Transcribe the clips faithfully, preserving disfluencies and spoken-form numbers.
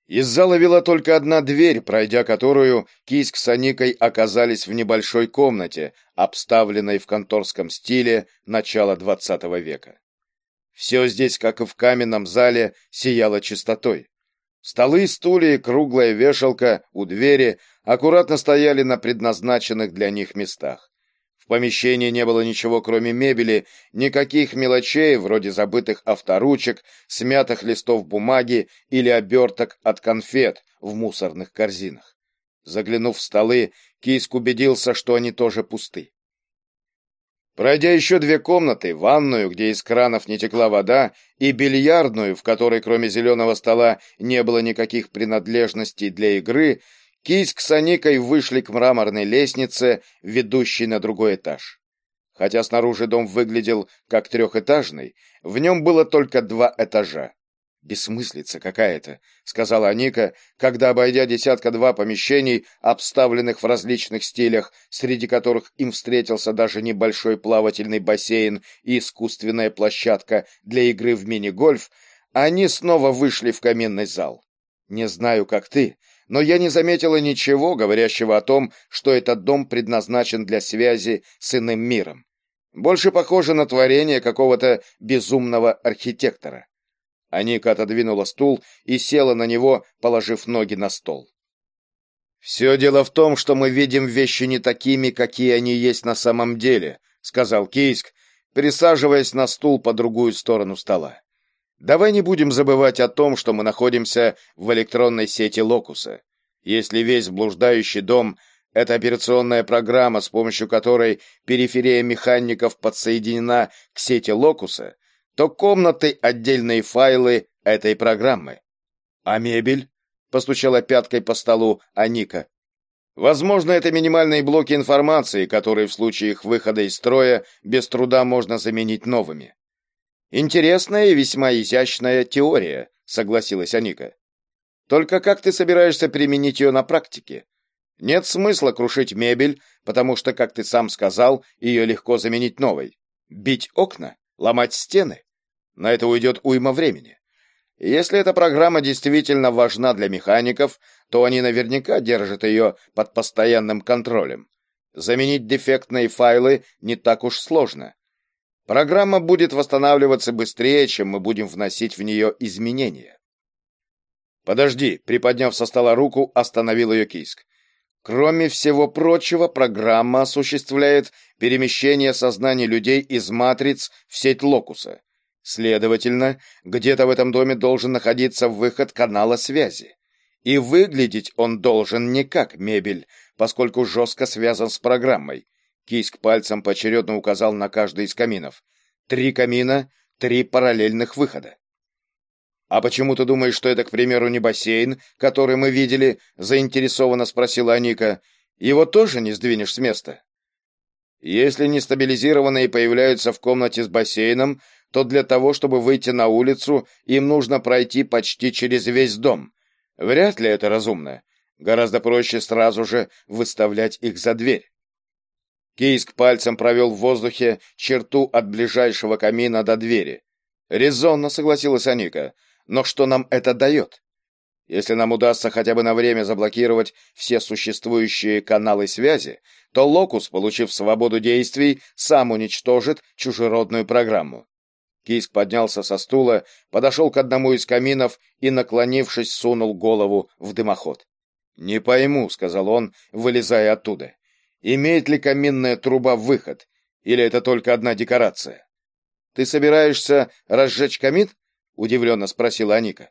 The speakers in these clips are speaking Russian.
Из зала вела только одна дверь, пройдя которую Кийск с Аникой оказались в небольшой комнате, обставленной в конторском стиле начала двадцатого века. Все здесь, как и в каменном зале, сияло чистотой. Столы, стулья и круглая вешалка у двери аккуратно стояли на предназначенных для них местах. В помещении не было ничего, кроме мебели, никаких мелочей, вроде забытых авторучек, смятых листов бумаги или оберток от конфет в мусорных корзинах. Заглянув в столы, Кийск убедился, что они тоже пусты. Пройдя еще две комнаты, ванную, где из кранов не текла вода, и бильярдную, в которой кроме зеленого стола не было никаких принадлежностей для игры, Кийск с Аникой вышли к мраморной лестнице, ведущей на другой этаж. Хотя снаружи дом выглядел как трехэтажный, в нем было только два этажа. «Бессмыслица какая-то», — сказала Аника, когда, обойдя десятка-два помещений, обставленных в различных стилях, среди которых им встретился даже небольшой плавательный бассейн и искусственная площадка для игры в мини-гольф, они снова вышли в каменный зал. «Не знаю, как ты, но я не заметила ничего, говорящего о том, что этот дом предназначен для связи с иным миром. Больше похоже на творение какого-то безумного архитектора». Аника отодвинула стул и села на него, положив ноги на стол. «Все дело в том, что мы видим вещи не такими, какие они есть на самом деле», — сказал Кийск, присаживаясь на стул по другую сторону стола. «Давай не будем забывать о том, что мы находимся в электронной сети Локуса. Если весь блуждающий дом — это операционная программа, с помощью которой периферия механиков подсоединена к сети Локуса, то комнаты — отдельные файлы этой программы. А мебель?» — постучала пяткой по столу Аника. «Возможно, это минимальные блоки информации, которые в случае их выхода из строя без труда можно заменить новыми». «Интересная и весьма изящная теория», — согласилась Аника. «Только как ты собираешься применить ее на практике? Нет смысла крушить мебель, потому что, как ты сам сказал, ее легко заменить новой. Бить окна? Ломать стены? На это уйдет уйма времени. Если эта программа действительно важна для механиков, то они наверняка держат ее под постоянным контролем. Заменить дефектные файлы не так уж сложно. Программа будет восстанавливаться быстрее, чем мы будем вносить в нее изменения». «Подожди», — приподняв со стола руку, остановил ее Кийск. «Кроме всего прочего, программа осуществляет перемещение сознаний людей из матриц в сеть Локуса. Следовательно, где-то в этом доме должен находиться выход канала связи. И выглядеть он должен не как мебель, поскольку жестко связан с программой». Кийск пальцем поочередно указал на каждый из каминов. «Три камина, три параллельных выхода». «А почему ты думаешь, что это, к примеру, не бассейн, который мы видели?» — заинтересованно спросила Аника. «Его тоже не сдвинешь с места?» «Если нестабилизированные появляются в комнате с бассейном, то для того, чтобы выйти на улицу, им нужно пройти почти через весь дом. Вряд ли это разумно. Гораздо проще сразу же выставлять их за дверь». Кийск пальцем провел в воздухе черту от ближайшего камина до двери. «Резонно», — согласилась Аника. «Но что нам это дает? Если нам удастся хотя бы на время заблокировать все существующие каналы связи, то Локус, получив свободу действий, сам уничтожит чужеродную программу». Кийск поднялся со стула, подошел к одному из каминов и, наклонившись, сунул голову в дымоход. «Не пойму», — сказал он, вылезая оттуда. «Имеет ли каминная труба выход, или это только одна декорация?» «Ты собираешься разжечь камин?» — удивленно спросила Аника.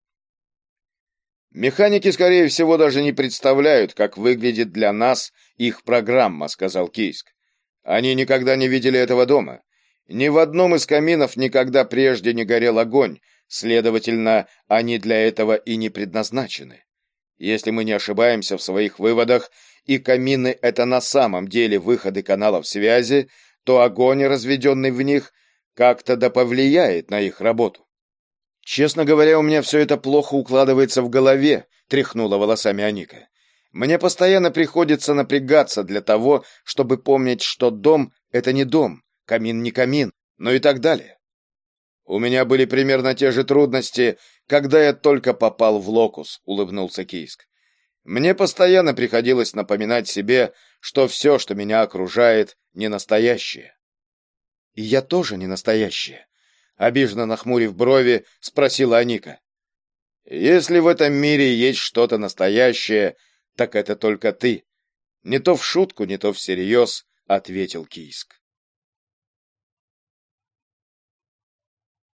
«Механики, скорее всего, даже не представляют, как выглядит для нас их программа», — сказал Кийск. «Они никогда не видели этого дома. Ни в одном из каминов никогда прежде не горел огонь, следовательно, они для этого и не предназначены. Если мы не ошибаемся в своих выводах, и камины — это на самом деле выходы каналов связи, то огонь, разведенный в них, как-то да повлияет на их работу». «Честно говоря, у меня все это плохо укладывается в голове», — тряхнула волосами Аника. «Мне постоянно приходится напрягаться для того, чтобы помнить, что дом — это не дом, камин не камин, ну и так далее». У меня были примерно те же трудности, когда я только попал в Локус, улыбнулся Кийск. Мне постоянно приходилось напоминать себе, что все, что меня окружает, не настоящее. И я тоже не настоящая, обиженно нахмурив брови, спросила Аника. Если в этом мире есть что-то настоящее, так это только ты. Не то в шутку, не то всерьез, ответил Кийск.